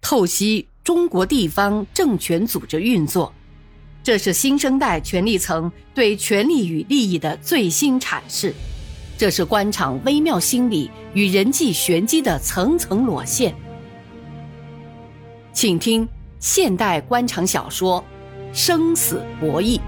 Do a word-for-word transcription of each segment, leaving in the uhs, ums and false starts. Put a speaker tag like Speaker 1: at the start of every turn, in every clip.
Speaker 1: 透析中国地方政权组织运作，这是新生代权力层对权力与利益的最新阐释，这是官场微妙心理与人际玄机的层层裸现。请听现代官场小说《生死博弈》。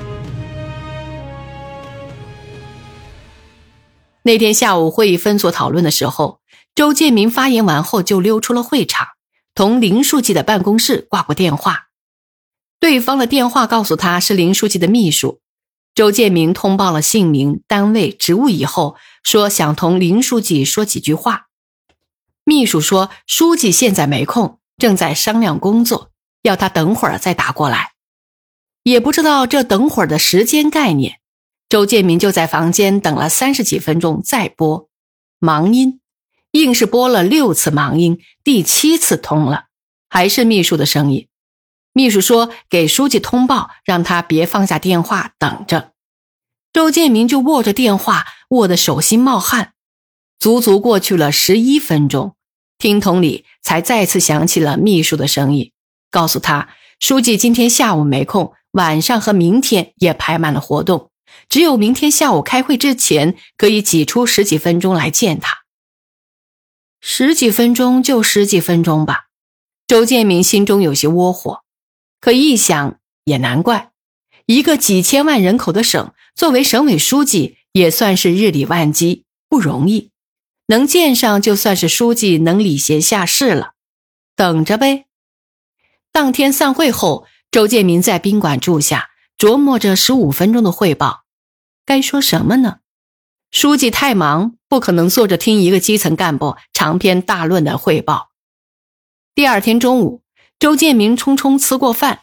Speaker 1: 那天下午会议分组讨论的时候，周建民发言完后就溜出了会场，同林书记的办公室挂过电话。对方的电话告诉他是林书记的秘书。周建民通报了姓名、单位、职务以后，说想同林书记说几句话。秘书说书记现在没空，正在商量工作，要他等会儿再打过来。也不知道这等会儿的时间概念，周建民就在房间等了三十几分钟再拨忙音，硬是拨了六次忙音，第七次通了，还是秘书的声音。秘书说给书记通报，让他别放下电话等着。周建民就握着电话，握得手心冒汗。足足过去了十一分钟，听筒里才再次响起了秘书的声音，告诉他书记今天下午没空，晚上和明天也排满了活动，只有明天下午开会之前可以挤出十几分钟来见他。十几分钟就十几分钟吧，周建民心中有些窝火，可一想也难怪，一个几千万人口的省，作为省委书记也算是日理万机，不容易，能见上就算是书记能礼贤下士了，等着呗。当天散会后，周建民在宾馆住下，琢磨着十五分钟的汇报，该说什么呢？书记太忙，不可能坐着听一个基层干部长篇大论的汇报。第二天中午，周建民匆匆吃过饭，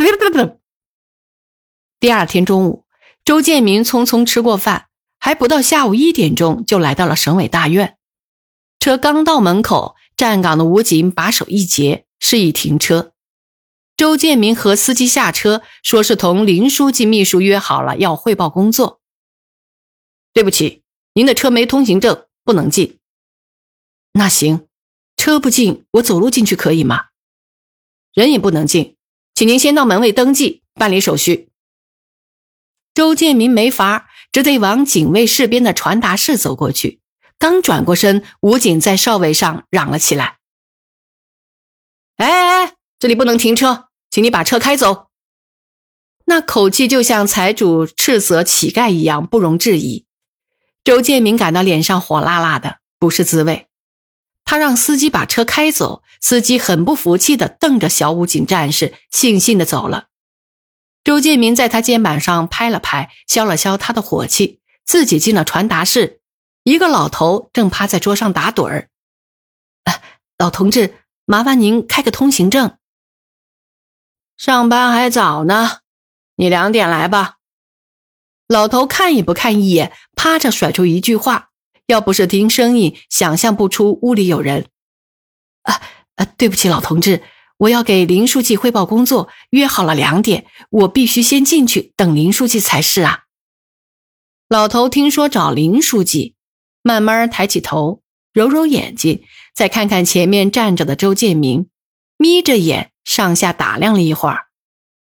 Speaker 1: 第二天中午，周建民匆匆吃过饭，还不到下午一点钟就来到了省委大院。车刚到门口，站岗的武警把手一截，示意停车。周建民和司机下车，说是同林书记秘书约好了要汇报工作。对不起，您的车没通行证，不能进。那行，车不进，我走路进去可以吗？人也不能进，请您先到门卫登记，办理手续。周建民没法，只得往警卫室边的传达室走过去。刚转过身，武警在哨位上嚷了起来：哎哎哎，这里不能停车，请你把车开走。那口气就像财主斥责乞丐一样，不容置疑。周建民感到脸上火辣辣的，不是滋味。他让司机把车开走，司机很不服气地瞪着小武警战士，悻悻地走了。周建民在他肩膀上拍了拍，消了消他的火气，自己进了传达室。一个老头正趴在桌上打盹儿。啊，老同志，麻烦您开个通行证。上班还早呢，你两点来吧。老头看也不看一眼，啪着甩出一句话，要不是听声音，想象不出屋里有人。啊啊，对不起老同志，我要给林书记汇报工作，约好了两点，我必须先进去等林书记才是啊。老头听说找林书记，慢慢抬起头，揉揉眼睛，再看看前面站着的周建民，眯着眼上下打量了一会儿。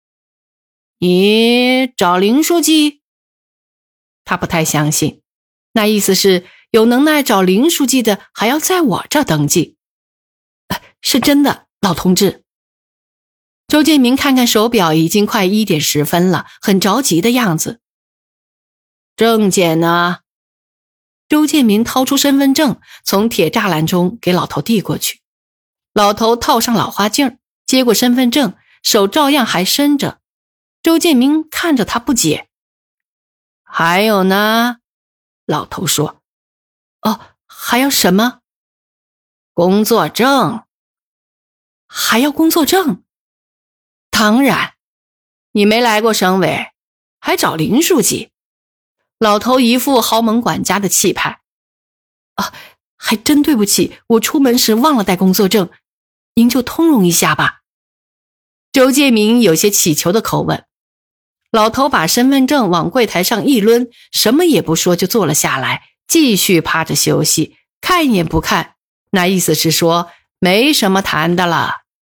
Speaker 1: 你找林书记？他不太相信，那意思是有能耐找林书记的还要在我这登记。呃、是真的，老同志。周建民看看手表，已经快一点十分了，很着急的样子。证件呢？周建民掏出身份证，从铁栅栏中给老头递过去。老头套上老花镜，接过身份证，手照样还伸着。周建民看着他不解。还有呢？老头说。哦，还要什么？工作证。还要工作证？当然，你没来过省委，还找林书记。老头一副豪门管家的气派。啊，还真对不起，我出门时忘了带工作证，您就通融一下吧。周建民有些乞求的口吻。老头把身份证往柜台上一抡，什么也不说就坐了下来，继续趴着休息，看也不看，那意思是说没什么谈的了，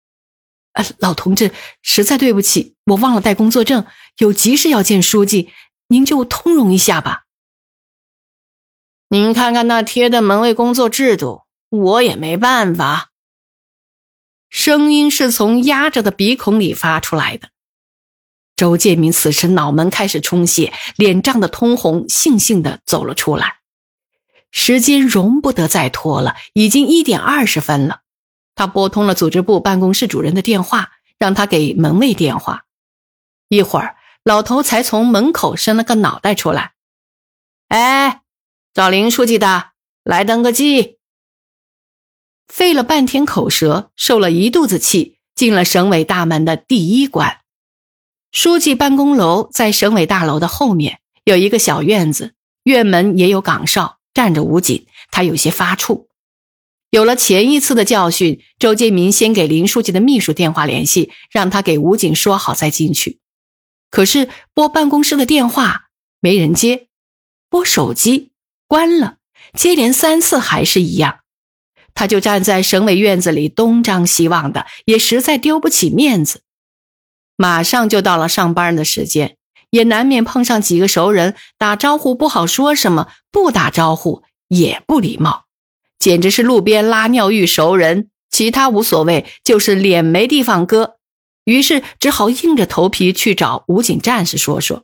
Speaker 1: 呃，老同志，实在对不起，我忘了带工作证，有急事要见书记，您就通融一下吧。
Speaker 2: 您看看那贴的门卫工作制度，我也没办法。
Speaker 1: 声音是从压着的鼻孔里发出来的。周建明此时脑门开始充血，脸涨得通红，悻悻地走了出来。时间容不得再拖了，已经一点二十分了。他拨通了组织部办公室主任的电话，让他给门卫电话。一会儿，老头才从门口伸了个脑袋出来。
Speaker 2: 哎，找林书记的，来登个记。
Speaker 1: 费了半天口舌，受了一肚子气，进了省委大门的第一关。书记办公楼在省委大楼的后面，有一个小院子，院门也有岗哨，站着武警，他有些发怵。有了前一次的教训，周建民先给林书记的秘书电话联系，让他给武警说好再进去。可是拨办公室的电话没人接，拨手机关了，接连三次还是一样。他就站在省委院子里东张西望的，也实在丢不起面子。马上就到了上班的时间，也难免碰上几个熟人，打招呼不好说什么，不打招呼也不礼貌，简直是路边拉尿遇熟人，其他无所谓，就是脸没地方搁。于是只好硬着头皮去找武警战士说说。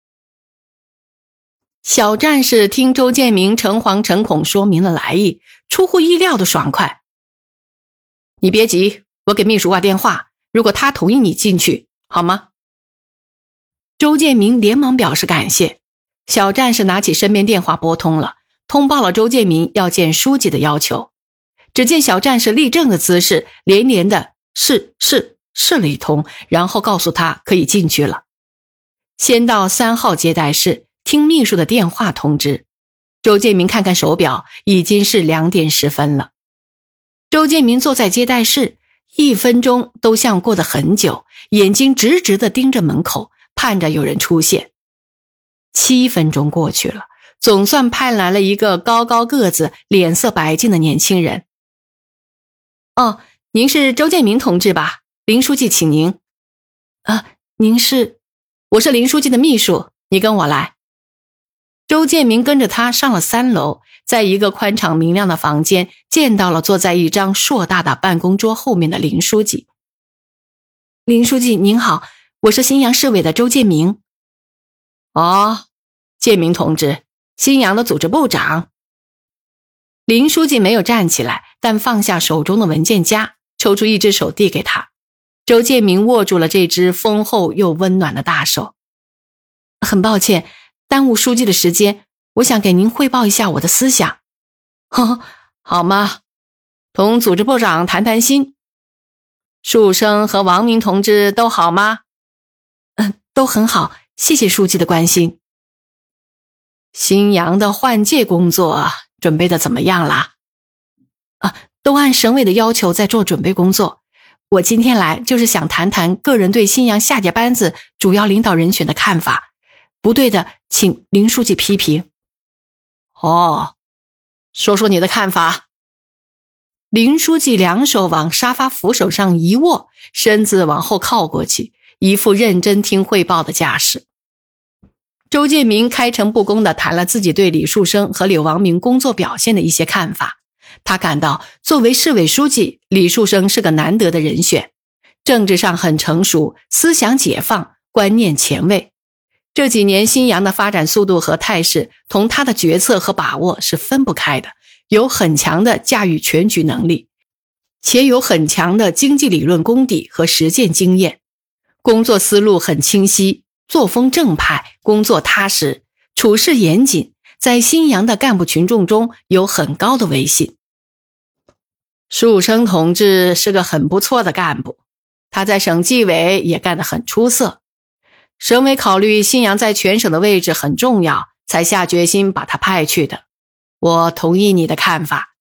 Speaker 1: 小战士听周建明诚惶诚恐说明了来意，出乎意料的爽快。你别急，我给秘书挂电话，如果他同意你进去，好吗？周建明连忙表示感谢。小战士拿起身边电话拨通了，通报了周建明要见书记的要求。只见小战士立正的姿势，连连的是是试了一通，然后告诉他可以进去了。先到三号接待室听秘书的电话通知。周建明看看手表，已经是两点十分了。周建明坐在接待室，一分钟都像过得很久，眼睛直直地盯着门口，盼着有人出现。七分钟过去了，总算派来了一个高高个子、脸色白净的年轻人。哦，您是周建明同志吧？林书记请您。啊，您是？我是林书记的秘书，你跟我来。周建明跟着他上了三楼，在一个宽敞明亮的房间见到了坐在一张硕大的办公桌后面的林书记。林书记您好，我是新阳市委的周建明。哦，建明同志，新阳的组织部长。林书记没有站起来，但放下手中的文件夹，抽出一只手递给他。周建明握住了这只丰厚又温暖的大手。很抱歉耽误书记的时间，我想给您汇报一下我的思想。哦，好吗？同组织部长谈谈心。树生和王明同志都好吗？嗯，都很好，谢谢书记的关心。新阳的换届工作准备的怎么样啦？啊，都按省委的要求在做准备工作。我今天来就是想谈谈个人对新阳下届班子主要领导人选的看法，不对的请林书记批评。哦，说说你的看法。林书记两手往沙发扶手上一握，身子往后靠过去，一副认真听汇报的架势。周建明开诚布公地谈了自己对李树生和柳王明工作表现的一些看法。他感到作为市委书记，李树生是个难得的人选，政治上很成熟，思想解放，观念前卫。这几年新阳的发展速度和态势同他的决策和把握是分不开的，有很强的驾驭全局能力，且有很强的经济理论功底和实践经验，工作思路很清晰，作风正派，工作踏实，处事严谨，在新阳的干部群众中有很高的威信。树生同志是个很不错的干部，他在省纪委也干得很出色。省委考虑新阳在全省的位置很重要，才下决心把他派去的。我同意你的看法。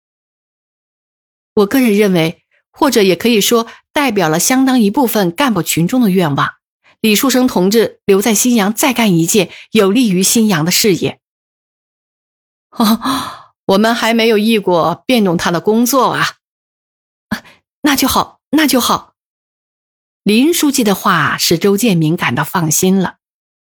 Speaker 1: 我个人认为，或者也可以说代表了相当一部分干部群众的愿望，李树生同志留在新阳再干一届，有利于新阳的事业。哦，我们还没有议过变动他的工作啊。那就好，那就好。 林书记的话使周建民感到放心了。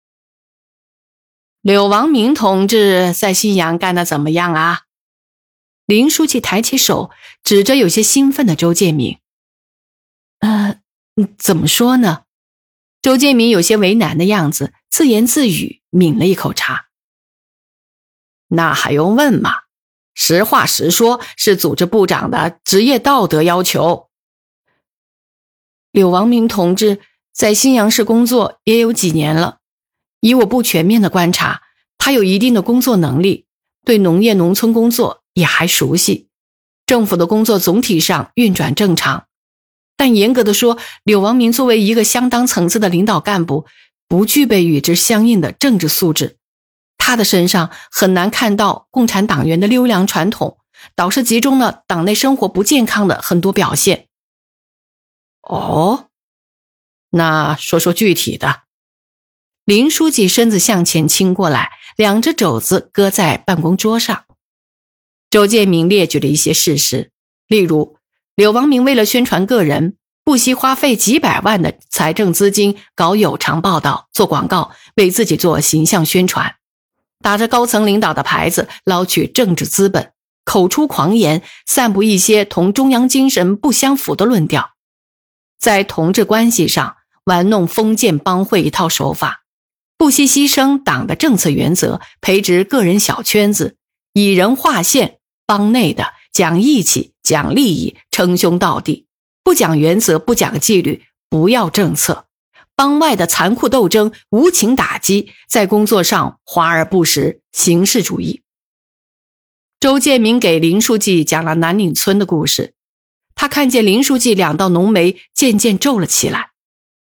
Speaker 1: 柳王明同志在信阳干得怎么样啊？林书记抬起手，指着有些兴奋的周建民。呃，怎么说呢？周建民有些为难的样子，自言自语，抿了一口茶。那还用问吗？实话实说，是组织部长的职业道德要求。柳王明同志在新阳市工作也有几年了，以我不全面的观察，他有一定的工作能力，对农业农村工作也还熟悉，政府的工作总体上运转正常。但严格的说，柳王明作为一个相当层次的领导干部，不具备与之相应的政治素质。他的身上很难看到共产党员的优良传统，导致集中了党内生活不健康的很多表现。哦，那说说具体的。林书记身子向前倾过来，两只肘子搁在办公桌上。周建民列举了一些事实，例如柳王明为了宣传个人，不惜花费几百万的财政资金搞有偿报道、做广告，为自己做形象宣传，打着高层领导的牌子捞取政治资本，口出狂言，散布一些同中央精神不相符的论调，在同志关系上玩弄封建帮会一套手法，不惜牺牲党的政策原则，培植个人小圈子，以人划线，帮内的讲义气、讲利益，称兄道弟，不讲原则，不讲纪律，不要政策。帮外的残酷斗争，无情打击，在工作上华而不实，形式主义。周建民给林书记讲了南岭村的故事，他看见林书记两道浓眉渐渐皱了起来。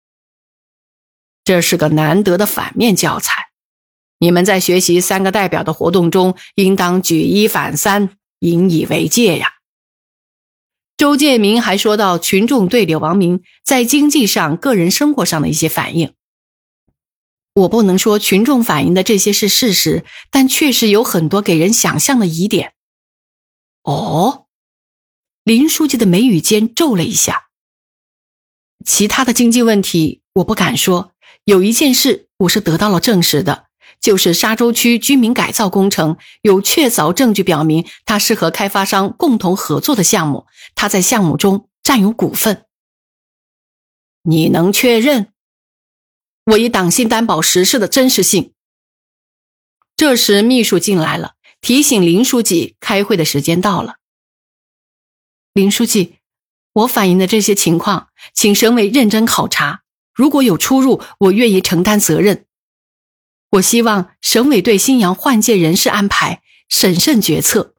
Speaker 1: 这是个难得的反面教材，你们在学习三个代表的活动中，应当举一反三，引以为戒呀。周建民还说到群众对柳王明在经济上、个人生活上的一些反应。我不能说群众反映的这些是事实，但确实有很多给人想象的疑点。哦，林书记的眉宇间皱了一下。其他的经济问题我不敢说，有一件事我是得到了证实的，就是沙洲区居民改造工程有确凿证据表明，它是和开发商共同合作的项目，他在项目中占有股份。你能确认？我以党信担保实事的真实性。这时秘书进来了，提醒林书记开会的时间到了。林书记，我反映的这些情况，请省委认真考察，如果有出入，我愿意承担责任。我希望省委对新阳换届人事安排审慎决策。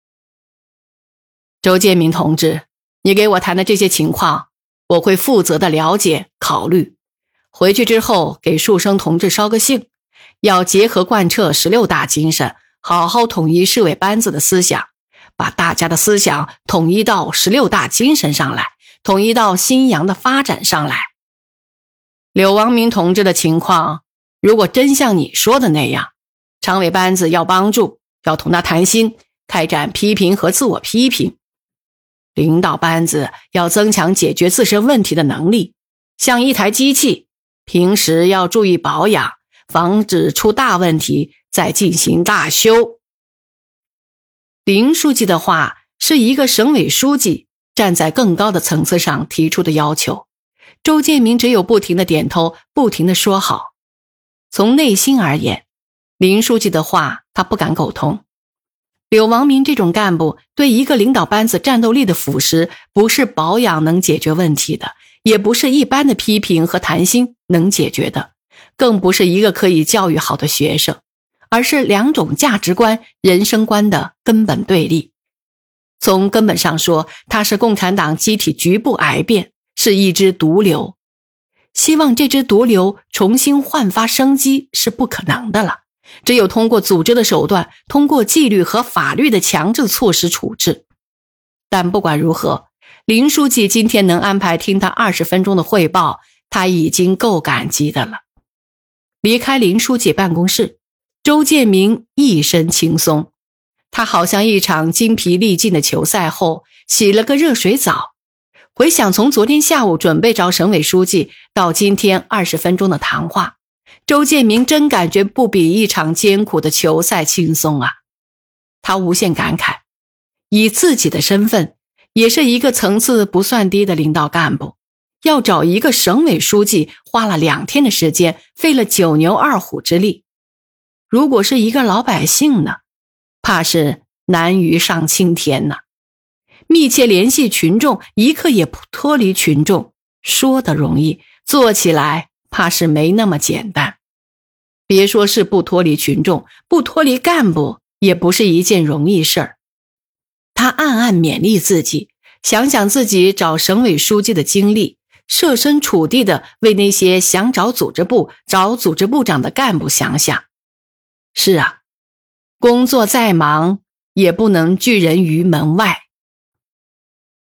Speaker 1: 周建民同志，你给我谈的这些情况，我会负责的了解考虑。回去之后给树生同志捎个信，要结合贯彻十六大精神，好好统一市委班子的思想，把大家的思想统一到十六大精神上来，统一到新阳的发展上来。柳王明同志的情况，如果真像你说的那样，常委班子要帮助，要同他谈心，开展批评和自我批评。领导班子要增强解决自身问题的能力，像一台机器，平时要注意保养，防止出大问题，再进行大修。林书记的话是一个省委书记站在更高的层次上提出的要求，周建民只有不停地点头，不停地说好。从内心而言，林书记的话他不敢苟同。柳王明这种干部对一个领导班子战斗力的腐蚀，不是保养能解决问题的，也不是一般的批评和谈心能解决的，更不是一个可以教育好的学生，而是两种价值观、人生观的根本对立。从根本上说，它是共产党机体局部癌变，是一支毒瘤。希望这支毒瘤重新焕发生机是不可能的了，只有通过组织的手段，通过纪律和法律的强制措施处置。但不管如何，林书记今天能安排听他二十分钟的汇报，他已经够感激的了。离开林书记办公室，周建民一身轻松，他好像一场精疲力尽的球赛后洗了个热水澡， 回想从昨天下午准备找省委书记到今天二十分钟的谈话，周建明真感觉不比一场艰苦的球赛轻松啊。他无限感慨，以自己的身份，也是一个层次不算低的领导干部，要找一个省委书记花了两天的时间，费了九牛二虎之力。如果是一个老百姓呢，怕是难于上青天呢。密切联系群众，一刻也不脱离群众，说得容易，做起来怕是没那么简单。别说是不脱离群众，不脱离干部也不是一件容易事儿。他暗暗勉励自己，想想自己找省委书记的经历，设身处地的为那些想找组织部、找组织部长的干部想想。是啊，工作再忙也不能拒人于门外。